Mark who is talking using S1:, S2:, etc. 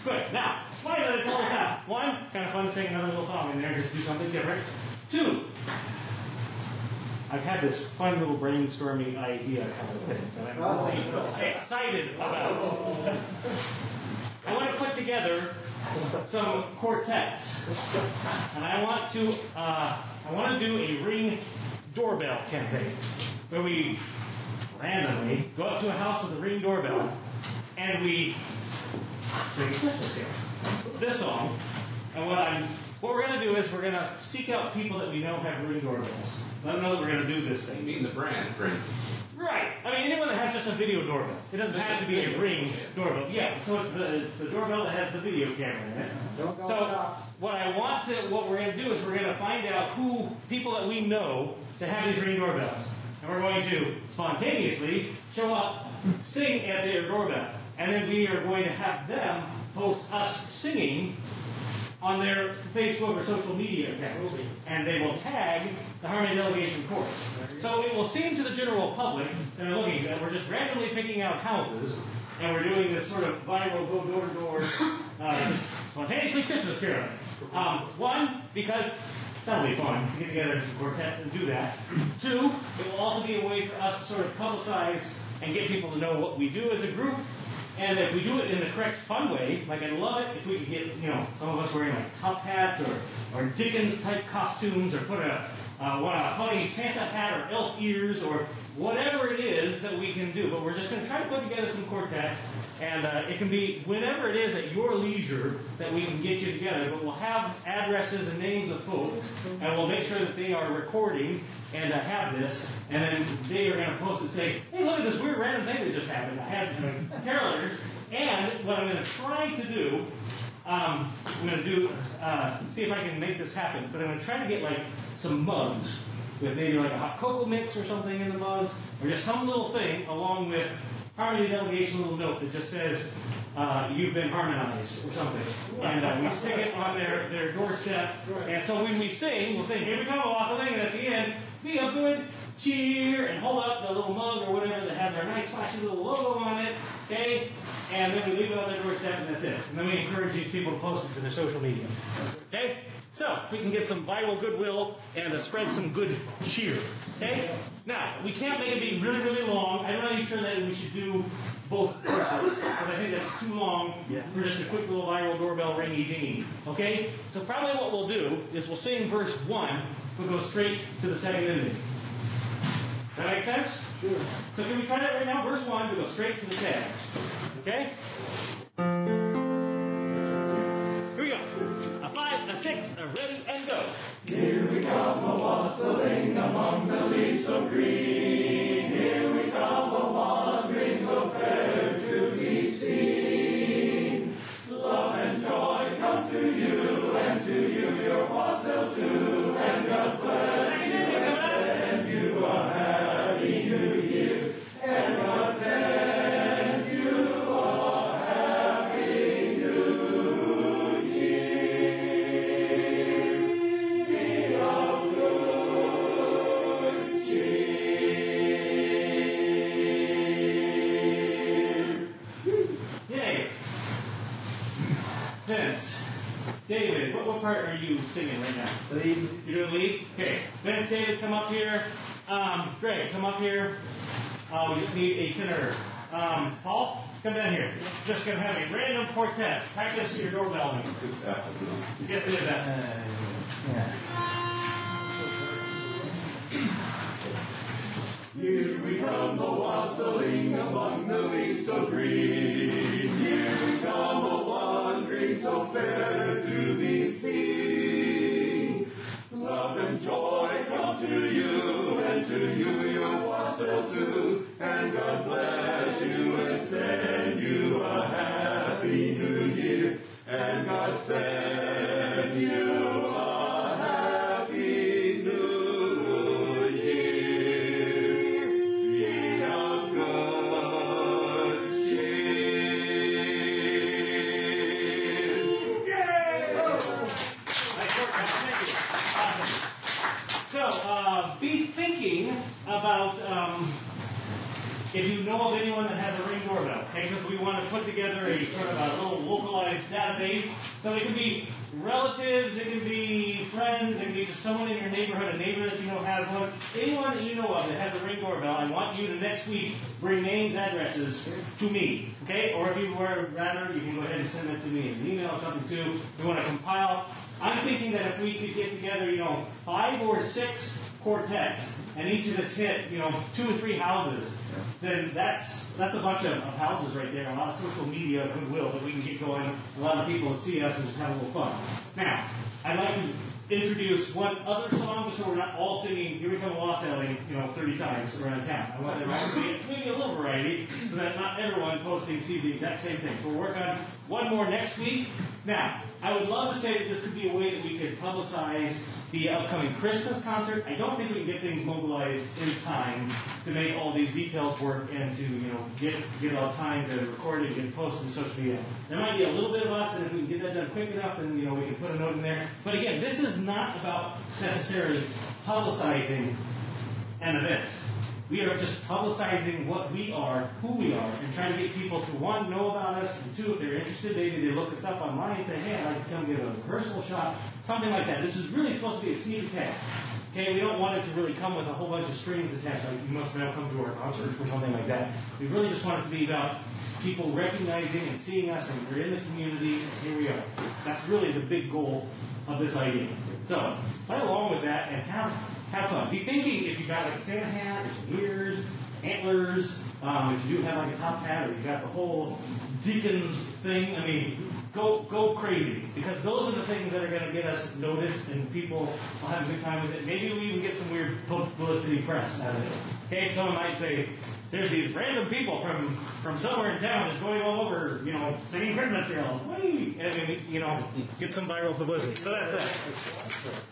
S1: Good. Now, why did I pull this out? One, kind of fun to sing another little song in there, just do something different. Two, I've had this fun little brainstorming idea kind of thing that I'm really excited about. I want to put together some quartets, and I want to do a Ring doorbell campaign where we randomly go up to a house with a Ring doorbell and we sing a Christmas carol. This song, and what we're going to do is we're going to seek out people that we know have Ring doorbells. Let them know that we're going to do this thing.
S2: You mean the brand, Ring?
S1: Right. I mean, anyone that has just a video doorbell. It doesn't have to be a Ring doorbell. Yeah, so it's the doorbell that has the video camera in it. So what we're going to do is we're going to find out people that we know that have these Ring doorbells. And we're going to spontaneously show up, sing at their doorbell. And then we are going to have them post us singing on their Facebook or social media accounts. And they will tag the Harmony Delegation course. So it will seem to the general public that are looking that we're just randomly picking out houses and we're doing this sort of viral go door to door, just spontaneously Christmas caroling. One, because that'll be fun to get together in some quartets and do that. Two, it will also be a way for us to sort of publicize and get people to know what we do as a group. And if we do it in the correct fun way, like I'd love it if we could get, some of us wearing like top hats or Dickens type costumes, or put a funny Santa hat or elf ears or whatever it is that we can do. But we're just going to try to put together some quartets, and it can be whenever it is at your leisure that we can get you together. But we'll have addresses and names of folks, and we'll make sure that they are recording and have this, and then they are going to post it and say, hey, look at this weird random thing that just happened. I had carolers, and what I'm going to try to do, I'm going to do, see if I can make this happen, but I'm going to try to get like some mugs with maybe like a hot cocoa mix or something in the mugs, or just some little thing along with Harmony Delegation little note that just says, you've been harmonized or something. And we stick it on their doorstep. And so when we sing, we'll say, here we come, or something, and at the end, be a good cheer, and hold up the little mug or whatever that has our nice flashy little logo on it, okay? And then we leave it on their doorstep, and that's it. And then we encourage these people to post it to their social media. Okay? So, we can get some viral goodwill and spread some good cheer. Okay? Now, we can't make it be really, really long. I'm not even sure that we should do both verses, because I think that's too long for just a quick little viral doorbell ringy-dingy. Okay? So probably what we'll do is we'll sing verse 1, we'll go straight to the second ending. That make sense? Sure. So can we try that right now? Verse 1, we'll go straight to the tag. Okay? Here we go. A 5, a 6, a ready, and go.
S3: Here we come a-wassailing among the leaves so green. Here we come a-wandering so fair to be seen. Love and joy come to you, and to you your wassail too. And God bless you and send you a happy new year. And God send you a happy new year. Be of good cheer.
S1: Yay. Vince, David, what part are you singing right now?
S4: Lead.
S1: You're doing lead? Okay. Vince, David, come up here. Greg, come up here. We just need a tenor. Paul, come down here. Just going to have a random quartet. Practice your doorbell. Yes, it is that.
S3: Here we come a-wassailing among the leaves so green. Here we come a-wandering so fair to be seen. Love and joy come to you, and to you your wassail too. And God bless you and send you a happy new year. And God send you a happy new year. Be of good cheer.
S1: Yay! Nice work, guys. Thank you. Awesome. So, be thinking about if you know of anyone that has a Ring doorbell, okay, because we want to put together a sort of a little localized database. So it can be relatives, it can be friends, it can be just someone in your neighborhood, a neighbor that you know has one. Anyone that you know of that has a Ring doorbell, I want you to next week bring names, addresses to me, okay? Or if you would rather, you can go ahead and send it to me in an email or something too. We want to compile. I'm thinking that if we could get together, 5 or 6 quartets, and each of us hit, 2 or 3 houses, then that's a bunch of houses right there, a lot of social media goodwill that we can get going, a lot of people to see us and just have a little fun. Now, I'd like to introduce one other song so we're not all singing Here We Come Wassailing, 30 times around town. I want there to be maybe a little variety so that not everyone posting sees the exact same thing. So we'll work on one more next week. Now, I would love to say that this could be a way that we could publicize the upcoming Christmas concert. I don't think we can get things mobilized in time to make all these details work and to get all time to record it and get it posted and social media. There might be a little bit of us, and if we can get that done quick enough, then we can put a note in there. But again, this is not about necessarily publicizing an event. We are just publicizing what we are, who we are, and trying to get people to, 1, know about us, and 2, if they're interested, maybe they look us up online and say, hey, I'd like to come get a rehearsal shot, something like that. This is really supposed to be a sneak attack. Okay, we don't want it to really come with a whole bunch of strings attached, like you must now come to our concert or something like that. We really just want it to be about people recognizing and seeing us, and we're in the community, and here we are. That's really the big goal of this idea. So, play along with that and have fun. Be thinking if you got like a Santa hat, or some ears, antlers, if you do have like a top hat, or you got the whole deacon's thing, go crazy. Because those are the things that are going to get us noticed and people will have a good time with it. Maybe we even get some weird publicity press out of it. Okay, someone might say, there's these random people from somewhere in town just going all over, singing Christmas carols. Get some viral publicity. So that's that.